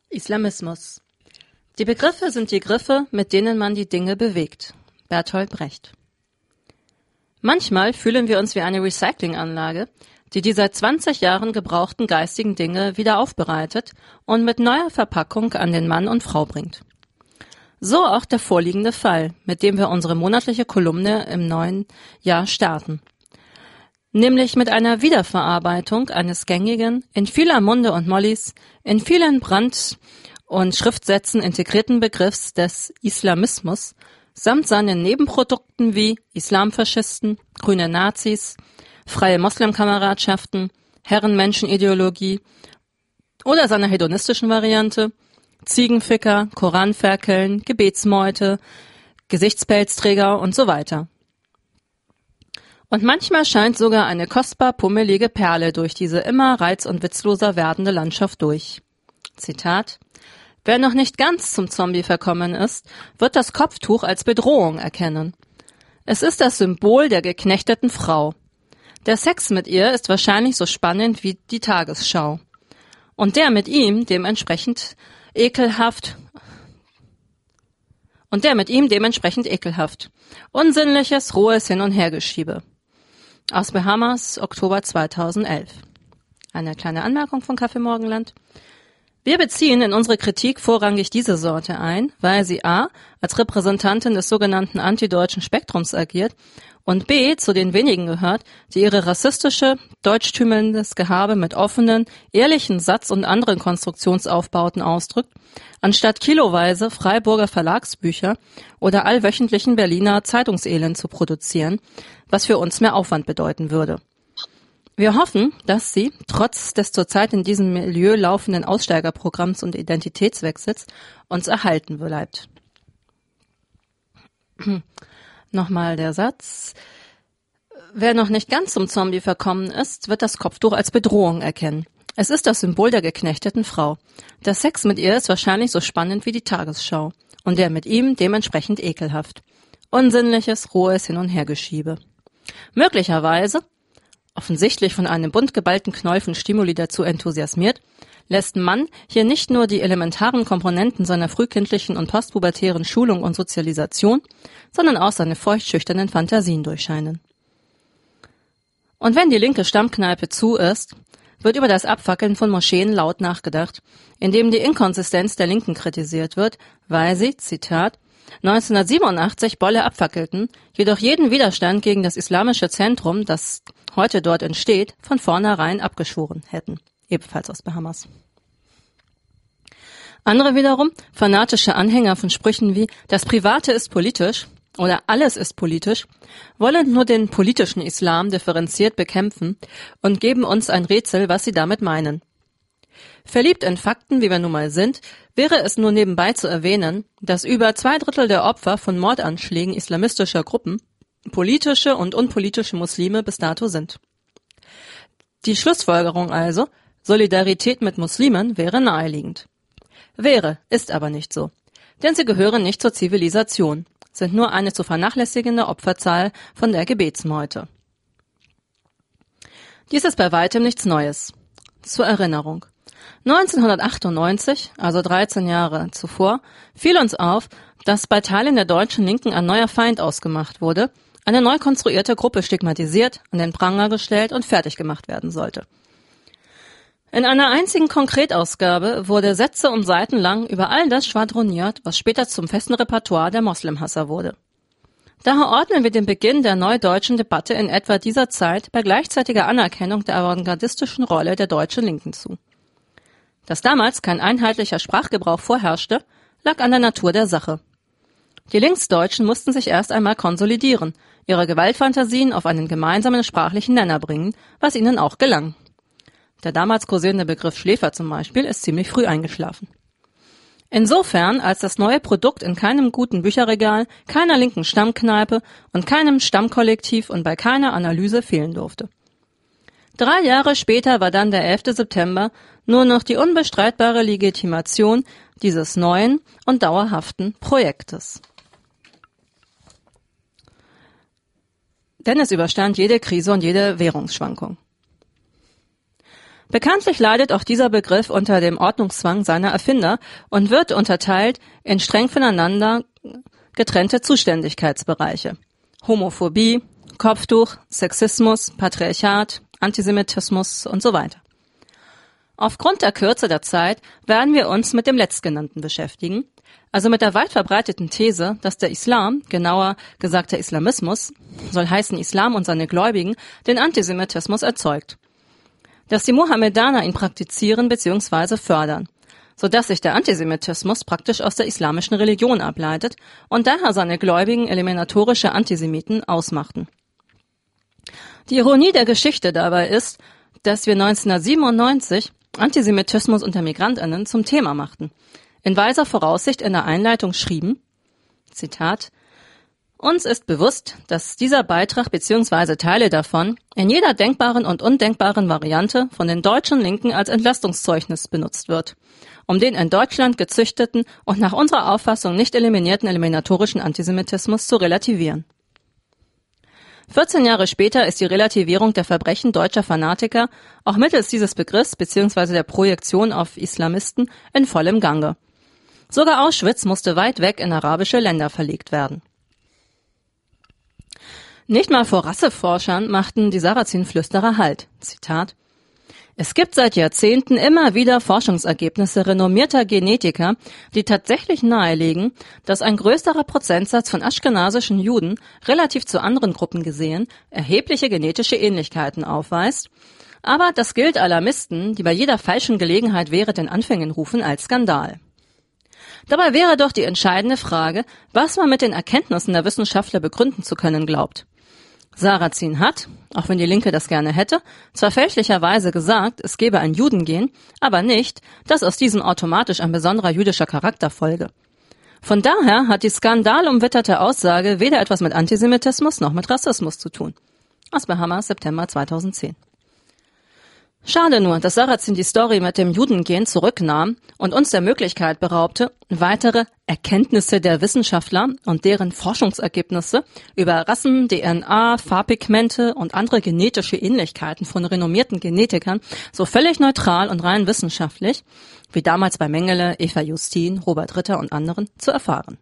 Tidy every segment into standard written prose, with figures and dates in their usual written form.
Islamismus. Die Begriffe sind die Griffe, mit denen man die Dinge bewegt. Bertolt Brecht. Manchmal fühlen wir uns wie eine Recyclinganlage, die seit 20 Jahren gebrauchten geistigen Dinge wieder aufbereitet und mit neuer Verpackung an den Mann und Frau bringt. So auch der vorliegende Fall, mit dem wir unsere monatliche Kolumne im neuen Jahr starten. Nämlich mit einer Wiederverarbeitung eines gängigen, in vieler Munde und Mollys, in vielen Brand- und Schriftsätzen integrierten Begriffs des Islamismus samt seinen Nebenprodukten wie Islamfaschisten, grüne Nazis, freie Moslem-Kameradschaften, Herrenmenschenideologie oder seiner hedonistischen Variante, Ziegenficker, Koranferkeln, Gebetsmeute, Gesichtspelzträger und so weiter. Und manchmal scheint sogar eine kostbar pummelige Perle durch diese immer reiz- und witzloser werdende Landschaft durch. Zitat: Wer noch nicht ganz zum Zombie verkommen ist, wird das Kopftuch als Bedrohung erkennen. Es ist das Symbol der geknechteten Frau. Der Sex mit ihr ist wahrscheinlich so spannend wie die Tagesschau. Und der mit ihm dementsprechend ekelhaft. Unsinnliches, rohes Hin- und Hergeschiebe. Aus Bahamas, Oktober 2011. Eine kleine Anmerkung von Kaffee Morgenland. Wir beziehen in unsere Kritik vorrangig diese Sorte ein, weil sie a. als Repräsentantin des sogenannten antideutschen Spektrums agiert und b. zu den wenigen gehört, die ihre rassistische, deutschtümelndes Gehabe mit offenen, ehrlichen Satz- und anderen Konstruktionsaufbauten ausdrückt, anstatt kiloweise Freiburger Verlagsbücher oder allwöchentlichen Berliner Zeitungselend zu produzieren, was für uns mehr Aufwand bedeuten würde. Wir hoffen, dass sie, trotz des zurzeit in diesem Milieu laufenden Aussteigerprogramms und Identitätswechsels, uns erhalten bleibt. Nochmal der Satz. Wer noch nicht ganz zum Zombie verkommen ist, wird das Kopftuch als Bedrohung erkennen. Es ist das Symbol der geknechteten Frau. Der Sex mit ihr ist wahrscheinlich so spannend wie die Tagesschau. Und der mit ihm dementsprechend ekelhaft. Unsinnliches, rohes Hin- und Hergeschiebe. Möglicherweise, offensichtlich von einem bunt geballten Knäuel von Stimuli dazu enthusiasmiert, lässt Mann hier nicht nur die elementaren Komponenten seiner frühkindlichen und postpubertären Schulung und Sozialisation, sondern auch seine feuchtschüchternen Fantasien durchscheinen. Und wenn die linke Stammkneipe zu ist, wird über das Abfackeln von Moscheen laut nachgedacht, indem die Inkonsistenz der Linken kritisiert wird, weil sie, Zitat, 1987 Bolle abfackelten, jedoch jeden Widerstand gegen das islamische Zentrum, das heute dort entsteht, von vornherein abgeschworen hätten. Ebenfalls aus Bahamas. Andere wiederum, fanatische Anhänger von Sprüchen wie das Private ist politisch oder alles ist politisch, wollen nur den politischen Islam differenziert bekämpfen und geben uns ein Rätsel, was sie damit meinen. Verliebt in Fakten, wie wir nun mal sind, wäre es nur nebenbei zu erwähnen, dass über 2/3 der Opfer von Mordanschlägen islamistischer Gruppen politische und unpolitische Muslime bis dato sind. Die Schlussfolgerung also, Solidarität mit Muslimen wäre naheliegend. Wäre, ist aber nicht so. Denn sie gehören nicht zur Zivilisation, sind nur eine zu vernachlässigende Opferzahl von der Gebetsmeute. Dies ist bei weitem nichts Neues. Zur Erinnerung. 1998, also 13 Jahre zuvor, fiel uns auf, dass bei Teilen der deutschen Linken ein neuer Feind ausgemacht wurde, eine neu konstruierte Gruppe stigmatisiert, an den Pranger gestellt und fertig gemacht werden sollte. In einer einzigen Konkretausgabe wurde Sätze und Seiten lang über all das schwadroniert, was später zum festen Repertoire der Moslemhasser wurde. Daher ordnen wir den Beginn der neudeutschen Debatte in etwa dieser Zeit bei gleichzeitiger Anerkennung der avantgardistischen Rolle der deutschen Linken zu. Dass damals kein einheitlicher Sprachgebrauch vorherrschte, lag an der Natur der Sache. Die Linksdeutschen mussten sich erst einmal konsolidieren, ihre Gewaltfantasien auf einen gemeinsamen sprachlichen Nenner bringen, was ihnen auch gelang. Der damals kursierende Begriff Schläfer zum Beispiel ist ziemlich früh eingeschlafen. Insofern, als das neue Produkt in keinem guten Bücherregal, keiner linken Stammkneipe und keinem Stammkollektiv und bei keiner Analyse fehlen durfte. 3 Jahre später war dann der 11. September nur noch die unbestreitbare Legitimation dieses neuen und dauerhaften Projektes. Denn es überstand jede Krise und jede Währungsschwankung. Bekanntlich leidet auch dieser Begriff unter dem Ordnungszwang seiner Erfinder und wird unterteilt in streng voneinander getrennte Zuständigkeitsbereiche. Homophobie, Kopftuch, Sexismus, Patriarchat, Antisemitismus und so weiter. Aufgrund der Kürze der Zeit werden wir uns mit dem Letztgenannten beschäftigen, also mit der weit verbreiteten These, dass der Islam, genauer gesagt der Islamismus, soll heißen Islam und seine Gläubigen, den Antisemitismus erzeugt. Dass die Mohammedaner ihn praktizieren bzw. fördern, sodass sich der Antisemitismus praktisch aus der islamischen Religion ableitet und daher seine Gläubigen eliminatorische Antisemiten ausmachten. Die Ironie der Geschichte dabei ist, dass wir 1997 Antisemitismus unter MigrantInnen zum Thema machten, in weiser Voraussicht in der Einleitung schrieben, Zitat, uns ist bewusst, dass dieser Beitrag bzw. Teile davon in jeder denkbaren und undenkbaren Variante von den deutschen Linken als Entlastungszeugnis benutzt wird, um den in Deutschland gezüchteten und nach unserer Auffassung nicht eliminierten eliminatorischen Antisemitismus zu relativieren. 14 Jahre später ist die Relativierung der Verbrechen deutscher Fanatiker auch mittels dieses Begriffs bzw. der Projektion auf Islamisten in vollem Gange. Sogar Auschwitz musste weit weg in arabische Länder verlegt werden. Nicht mal vor Rasseforschern machten die Sarrazin-Flüsterer Halt. Zitat: Es gibt seit Jahrzehnten immer wieder Forschungsergebnisse renommierter Genetiker, die tatsächlich nahelegen, dass ein größerer Prozentsatz von aschkenasischen Juden relativ zu anderen Gruppen gesehen erhebliche genetische Ähnlichkeiten aufweist. Aber das gilt Alarmisten, die bei jeder falschen Gelegenheit während den Anfängen rufen, als Skandal. Dabei wäre doch die entscheidende Frage, was man mit den Erkenntnissen der Wissenschaftler begründen zu können glaubt. Sarrazin hat, auch wenn die Linke das gerne hätte, zwar fälschlicherweise gesagt, es gebe ein Judengen, aber nicht, dass aus diesem automatisch ein besonderer jüdischer Charakter folge. Von daher hat die skandalumwitterte Aussage weder etwas mit Antisemitismus noch mit Rassismus zu tun. Aus Bahamas, September 2010. Schade nur, dass Sarrazin die Story mit dem Judengen zurücknahm und uns der Möglichkeit beraubte, weitere Erkenntnisse der Wissenschaftler und deren Forschungsergebnisse über Rassen, DNA, Farbpigmente und andere genetische Ähnlichkeiten von renommierten Genetikern so völlig neutral und rein wissenschaftlich, wie damals bei Mengele, Eva Justin, Robert Ritter und anderen, zu erfahren.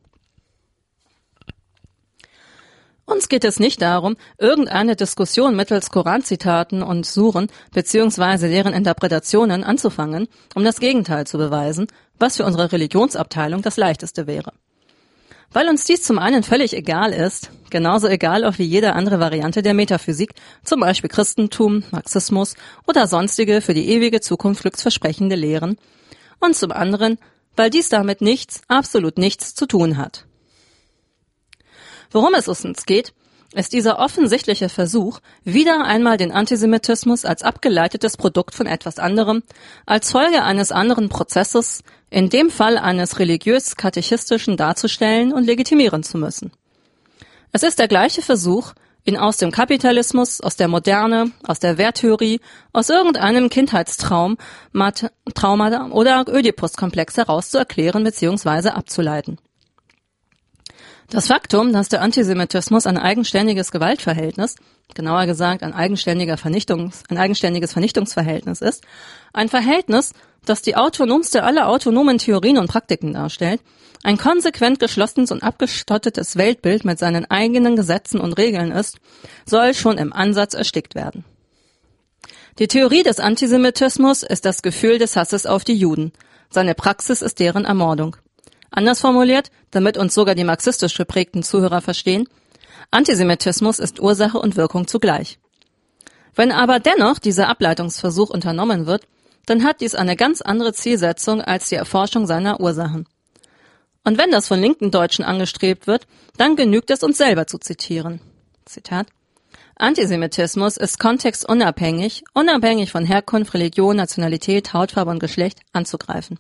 Uns geht es nicht darum, irgendeine Diskussion mittels Koranzitaten und Suren bzw. deren Interpretationen anzufangen, um das Gegenteil zu beweisen, was für unsere Religionsabteilung das Leichteste wäre. Weil uns dies zum einen völlig egal ist, genauso egal auch wie jede andere Variante der Metaphysik, zum Beispiel Christentum, Marxismus oder sonstige für die ewige Zukunft glücksversprechende Lehren, und zum anderen, weil dies damit nichts, absolut nichts zu tun hat. Worum es uns geht, ist dieser offensichtliche Versuch, wieder einmal den Antisemitismus als abgeleitetes Produkt von etwas anderem, als Folge eines anderen Prozesses, in dem Fall eines religiös-katechistischen, darzustellen und legitimieren zu müssen. Es ist der gleiche Versuch, ihn aus dem Kapitalismus, aus der Moderne, aus der Werttheorie, aus irgendeinem Kindheitstraum, Trauma oder Ödipus-Komplex heraus zu erklären bzw. abzuleiten. Das Faktum, dass der Antisemitismus ein eigenständiges Gewaltverhältnis, genauer gesagt ein eigenständiges Vernichtungsverhältnis ist, ein Verhältnis, das die autonomste aller autonomen Theorien und Praktiken darstellt, ein konsequent geschlossenes und abgestottetes Weltbild mit seinen eigenen Gesetzen und Regeln ist, soll schon im Ansatz erstickt werden. Die Theorie des Antisemitismus ist das Gefühl des Hasses auf die Juden. Seine Praxis ist deren Ermordung. Anders formuliert, damit uns sogar die marxistisch geprägten Zuhörer verstehen, Antisemitismus ist Ursache und Wirkung zugleich. Wenn aber dennoch dieser Ableitungsversuch unternommen wird, dann hat dies eine ganz andere Zielsetzung als die Erforschung seiner Ursachen. Und wenn das von linken Deutschen angestrebt wird, dann genügt es, uns selber zu zitieren. Zitat: Antisemitismus ist kontextunabhängig, unabhängig von Herkunft, Religion, Nationalität, Hautfarbe und Geschlecht, anzugreifen.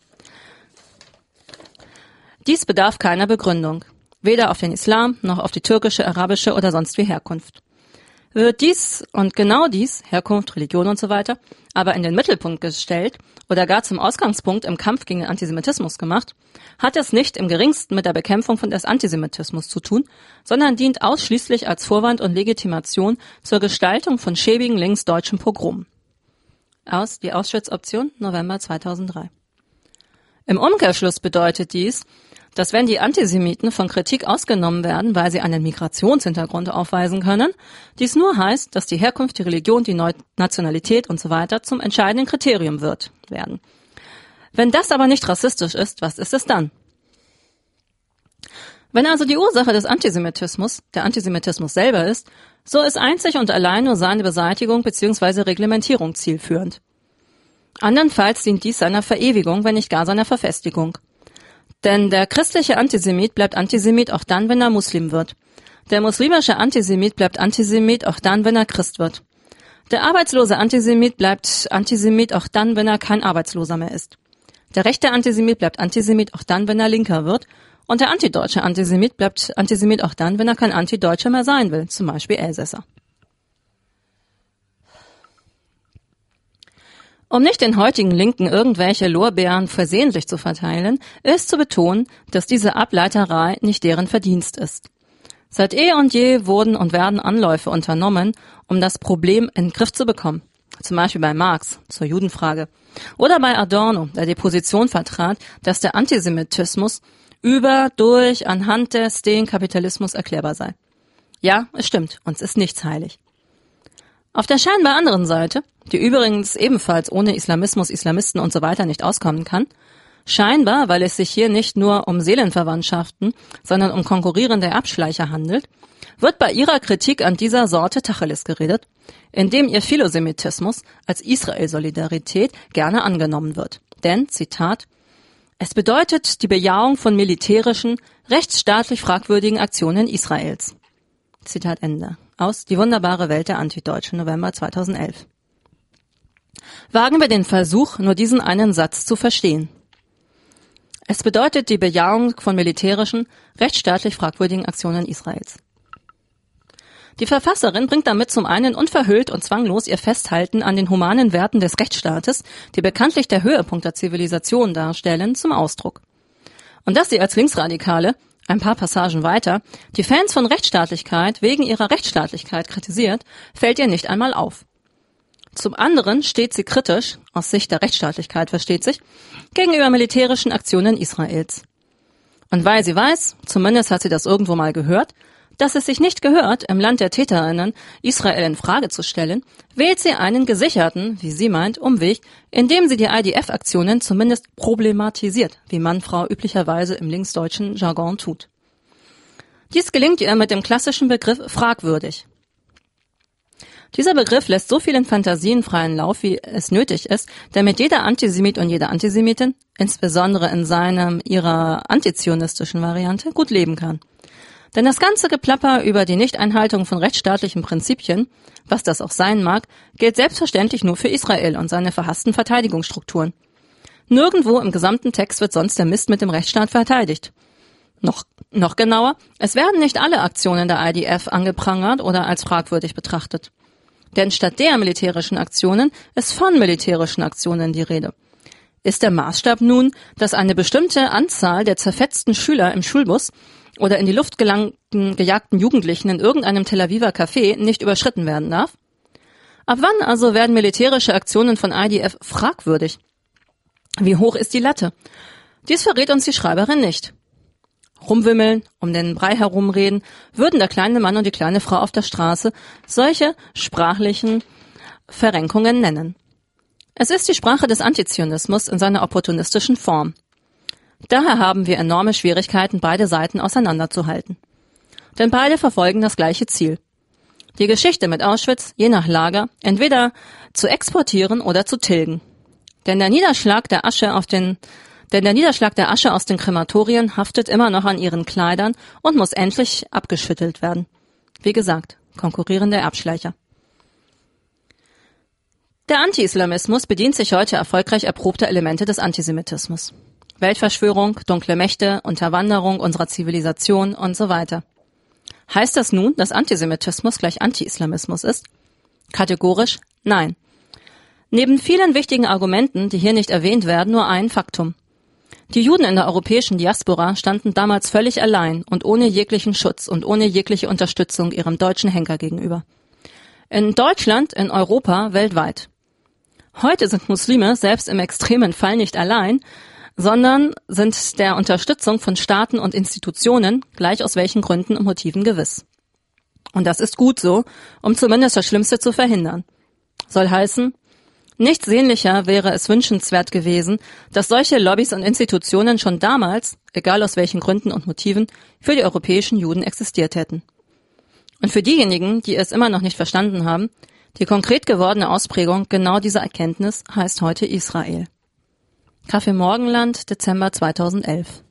Dies bedarf keiner Begründung, weder auf den Islam noch auf die türkische, arabische oder sonst wie Herkunft. Wird dies und genau dies, Herkunft, Religion und so weiter, aber in den Mittelpunkt gestellt oder gar zum Ausgangspunkt im Kampf gegen den Antisemitismus gemacht, hat es nicht im geringsten mit der Bekämpfung des Antisemitismus zu tun, sondern dient ausschließlich als Vorwand und Legitimation zur Gestaltung von schäbigen linksdeutschen Pogromen. aus Die Auschwitz-Option, November 2003. Im Umkehrschluss bedeutet dies, dass wenn die Antisemiten von Kritik ausgenommen werden, weil sie einen Migrationshintergrund aufweisen können, dies nur heißt, dass die Herkunft, die Religion, die Nationalität usw. zum entscheidenden Kriterium werden. Wenn das aber nicht rassistisch ist, was ist es dann? Wenn also die Ursache des Antisemitismus der Antisemitismus selber ist, so ist einzig und allein nur seine Beseitigung bzw. Reglementierung zielführend. Andernfalls dient dies seiner Verewigung, wenn nicht gar seiner Verfestigung. Denn der christliche Antisemit bleibt Antisemit auch dann, wenn er Muslim wird. Der muslimische Antisemit bleibt Antisemit auch dann, wenn er Christ wird. Der arbeitslose Antisemit bleibt Antisemit auch dann, wenn er kein Arbeitsloser mehr ist. Der rechte Antisemit bleibt Antisemit auch dann, wenn er Linker wird. Und der antideutsche Antisemit bleibt Antisemit auch dann, wenn er kein Antideutscher mehr sein will, zum Beispiel Elsässer. Um nicht den heutigen Linken irgendwelche Lorbeeren versehentlich zu verteilen, ist zu betonen, dass diese Ableiterei nicht deren Verdienst ist. Seit eh und je wurden und werden Anläufe unternommen, um das Problem in den Griff zu bekommen. Zum Beispiel bei Marx zur Judenfrage oder bei Adorno, der die Position vertrat, dass der Antisemitismus anhand den Kapitalismus erklärbar sei. Ja, es stimmt, uns ist nichts heilig. Auf der scheinbar anderen Seite, die übrigens ebenfalls ohne Islamismus, Islamisten usw. nicht auskommen kann, scheinbar, weil es sich hier nicht nur um Seelenverwandtschaften, sondern um konkurrierende Erbschleicher handelt, wird bei ihrer Kritik an dieser Sorte Tacheles geredet, indem ihr Philosemitismus als Israel-Solidarität gerne angenommen wird. Denn, Zitat, es bedeutet die Bejahung von militärischen, rechtsstaatlich fragwürdigen Aktionen Israels. Zitat Ende. Aus Die wunderbare Welt der Antideutschen, November 2011. Wagen wir den Versuch, nur diesen einen Satz zu verstehen. Es bedeutet die Bejahung von militärischen, rechtsstaatlich fragwürdigen Aktionen Israels. Die Verfasserin bringt damit zum einen unverhüllt und zwanglos ihr Festhalten an den humanen Werten des Rechtsstaates, die bekanntlich der Höhepunkt der Zivilisation darstellen, zum Ausdruck. Und dass sie als Linksradikale, ein paar Passagen weiter, die Fans von Rechtsstaatlichkeit wegen ihrer Rechtsstaatlichkeit kritisiert, fällt ihr nicht einmal auf. Zum anderen steht sie kritisch, aus Sicht der Rechtsstaatlichkeit versteht sich, gegenüber militärischen Aktionen Israels. Und weil sie weiß, zumindest hat sie das irgendwo mal gehört, dass es sich nicht gehört, im Land der TäterInnen Israel in Frage zu stellen, wählt sie einen gesicherten, wie sie meint, Umweg, indem sie die IDF-Aktionen zumindest problematisiert, wie Mann-Frau üblicherweise im linksdeutschen Jargon tut. Dies gelingt ihr mit dem klassischen Begriff fragwürdig. Dieser Begriff lässt so vielen Fantasien freien Lauf, wie es nötig ist, damit jeder Antisemit und jede Antisemitin, insbesondere in ihrer antizionistischen Variante, gut leben kann. Denn das ganze Geplapper über die Nichteinhaltung von rechtsstaatlichen Prinzipien, was das auch sein mag, gilt selbstverständlich nur für Israel und seine verhassten Verteidigungsstrukturen. Nirgendwo im gesamten Text wird sonst der Mist mit dem Rechtsstaat verteidigt. Noch genauer, es werden nicht alle Aktionen der IDF angeprangert oder als fragwürdig betrachtet. Denn statt der militärischen Aktionen ist von militärischen Aktionen die Rede. Ist der Maßstab nun, dass eine bestimmte Anzahl der zerfetzten Schüler im Schulbus oder in die Luft gejagten Jugendlichen in irgendeinem Tel Aviver Café nicht überschritten werden darf? Ab wann also werden militärische Aktionen von IDF fragwürdig? Wie hoch ist die Latte? Dies verrät uns die Schreiberin nicht. Rumwimmeln, um den Brei herumreden, würden der kleine Mann und die kleine Frau auf der Straße solche sprachlichen Verrenkungen nennen. Es ist die Sprache des Antizionismus in seiner opportunistischen Form. Daher haben wir enorme Schwierigkeiten, beide Seiten auseinanderzuhalten. Denn beide verfolgen das gleiche Ziel. Die Geschichte mit Auschwitz, je nach Lager, entweder zu exportieren oder zu tilgen. Denn der Niederschlag der Asche aus den Krematorien haftet immer noch an ihren Kleidern und muss endlich abgeschüttelt werden. Wie gesagt, konkurrierende Erbschleicher. Der Anti-Islamismus bedient sich heute erfolgreich erprobter Elemente des Antisemitismus. Weltverschwörung, dunkle Mächte, Unterwanderung unserer Zivilisation und so weiter. Heißt das nun, dass Antisemitismus gleich Anti-Islamismus ist? Kategorisch nein. Neben vielen wichtigen Argumenten, die hier nicht erwähnt werden, nur ein Faktum. Die Juden in der europäischen Diaspora standen damals völlig allein und ohne jeglichen Schutz und ohne jegliche Unterstützung ihrem deutschen Henker gegenüber. In Deutschland, in Europa, weltweit. Heute sind Muslime selbst im extremen Fall nicht allein, sondern sind der Unterstützung von Staaten und Institutionen, gleich aus welchen Gründen und Motiven, gewiss. Und das ist gut so, um zumindest das Schlimmste zu verhindern. Soll heißen, nicht sehnlicher wäre es wünschenswert gewesen, dass solche Lobbys und Institutionen schon damals, egal aus welchen Gründen und Motiven, für die europäischen Juden existiert hätten. Und für diejenigen, die es immer noch nicht verstanden haben, die konkret gewordene Ausprägung genau dieser Erkenntnis heißt heute Israel. Kaffee Morgenland, Dezember 2011.